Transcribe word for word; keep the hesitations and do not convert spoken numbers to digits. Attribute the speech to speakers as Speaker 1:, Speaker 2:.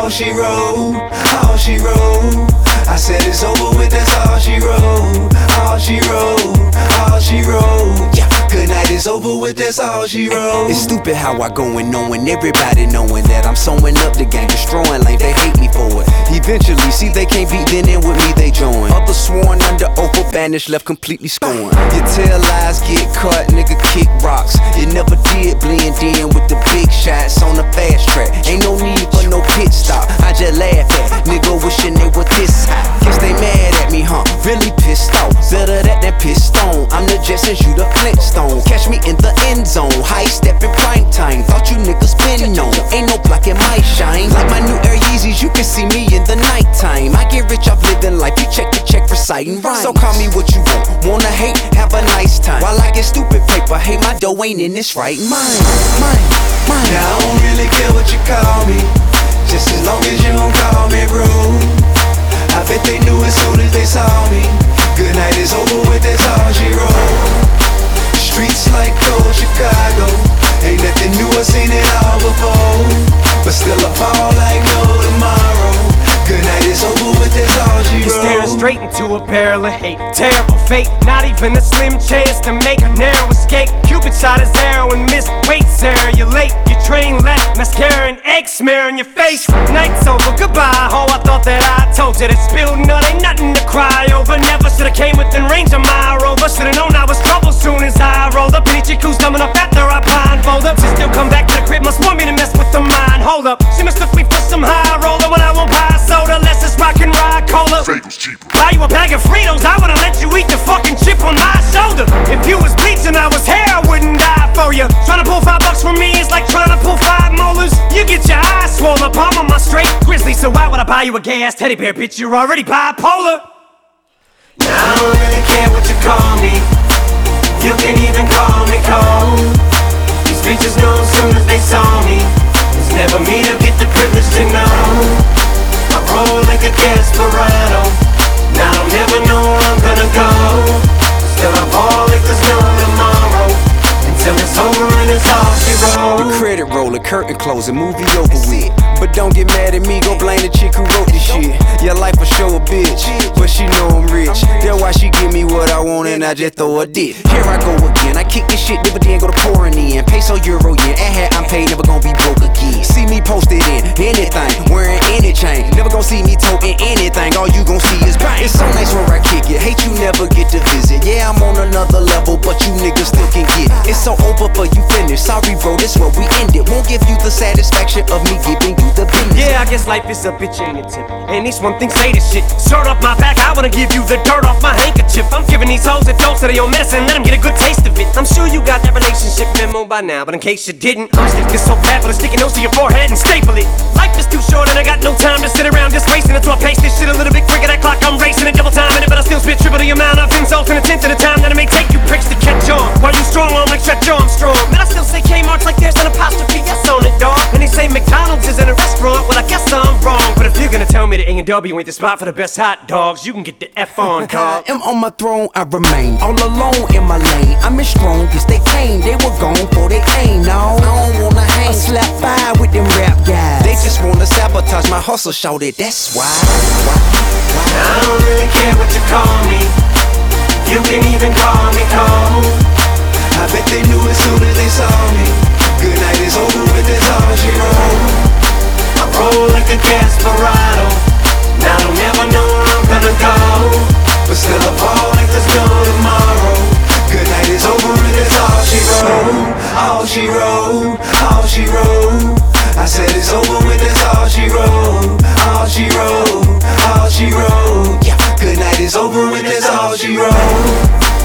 Speaker 1: all she wrote, all she wrote. I said it's over with, that's all she wrote, all she wrote, all she wrote. Yeah, good night is over with, that's all she wrote.
Speaker 2: It's stupid how I go and knowing, everybody knowing that I'm sewing up the game, destroying lanes, they hate me for it. Eventually, see they can't beat, then in with me they join. Others sworn under oath or banished, left completely scorned. You tell lies, get cut, nigga kick rocks. You never did blend in with the big shots on the fast track. Ain't no need for no pit stop, I just laugh at nigga wishing they were this high. Guess they mad at me, huh? Really pissed off. Better that than pissed on. I'm the Jetsons, you the Flintstones. Catch me in the end zone, high step in prime time. Thought you niggas been known, ain't no block in my shine. Like my new Air Yeezys, you can see me in the nighttime. I get rich off living life, you check the check reciting rhymes. So call me what you want, wanna hate, have a nice time. While I get stupid paper, hey my dough ain't in this right mind. Mine, mine.
Speaker 1: Now I don't really care what you call me, just as long as you don't call me rude. I bet they knew as soon as they saw me. Good night is over with, that's all she wrote. Streets like cold Chicago, ain't nothing new, I seen it all before. But still I fall like no tomorrow. Good night is over with, that's all she wrote.
Speaker 3: Staring straight into a barrel of hate, terrible fate. Not even a slim chance to make a narrow escape. Cupid shot his arrow and missed. Wait, Sarah, you're late. Your train left, mascara and egg smear on your face. Night's over, goodbye, ho. I thought that I told you that spilled nut ain't nothing to cry over. Never should've came within range of my rover. Should've known I was trouble soon as I rolled up. Any chick who's dumb enough after I blindfold up to still come back to the crib must want me to mess with the mind. Hold up, she mistook me for some high roller when I won't buy soda. Unless it's rock and ride cola.
Speaker 4: Fables cheaper.
Speaker 3: Buy you a bag of Fritos, I would've let you eat the fucking chip on my shoulder. If you was bleaching, I was hair, I wouldn't die for you. Trying to pull five bucks from me is like trying to pull five molars. You get your eyes swollen, palm on my straight grizzly. So why would I buy you a gay ass teddy bear, bitch? You're already bipolar.
Speaker 1: Now I don't really care what you call me, you can even call me cold. These bitches know as soon as they saw me, it's never me to get the privilege to know. I roll like a desperado, now I don't never know where I'm gonna go. Still I fall like there's no tomorrow, until it's over and it's all she wrote.
Speaker 2: The credit roller, curtain closing, movie over with. But don't get mad at me, go blame the chick who wrote this shit. Your life will show a bitch, but she know I'm rich. That's why she give me what I want and I just throw a dick. Here I go again, I kick this shit, dividend go to pouring in. Peso, euro, yen, and hat I'm paid, never gonna be broke again. See me posted in anything, wearing any chain. Never gonna see me toting anything, all you gon' see is bang. It's so nice where I kick it, hate you never get to visit. Yeah, I'm on another level, but you niggas still can get. It's so over for you finished, sorry bro, this where we end it. Won't give you the satisfaction of me giving you the business.
Speaker 3: Yeah, I guess life is a bitch, ain't it, Tip? And these one thing say this shit. Shirt off my back, I wanna give you the dirt off my handkerchief. I'm giving these hoes a dose of their own medicine, let them get a good taste of it. I'm sure you got that relationship memo by now, but in case you didn't, I'm stick this so fat, but stick your nose to your forehead and staple it. Life is too short and I got no time to sit around just wasting it. So I pace this shit a little bit quicker, that clock I'm racing it, double time in it, but I still spit triple the amount of insults and a tenth of the time that it may take you pricks to catch on. While you strong on like Stretch Armstrong, man, I still say Kmart's like there's an apostrophe S on it, dawg. And they say McDonald's isn't a restaurant, well I guess I'm wrong. But if you're gonna tell me that A and W ain't the spot for the best hot dogs, you can get the F on, dawg.
Speaker 2: I'm on my throne, I remain all alone in my lane. I'm as strong as they came, they were gone for they aim. No, I don't wanna hang, I slap fire with them rap guys. They just wanna sabotage my hustle, shout it, that's why. why, why.
Speaker 1: I don't really care what you call me, you can even call me cold. I bet they knew as soon as they saw me. Good night is over with, that's all she wrote. I roll like a desperado, now I don't ever know where I'm gonna go. But still I fall like there's no tomorrow. Good night is over and that's all she wrote. All she wrote, all she wrote. I said it's over with, that's all she wrote. All she wrote, all she wrote. Yeah, good night is over with, that's all she wrote.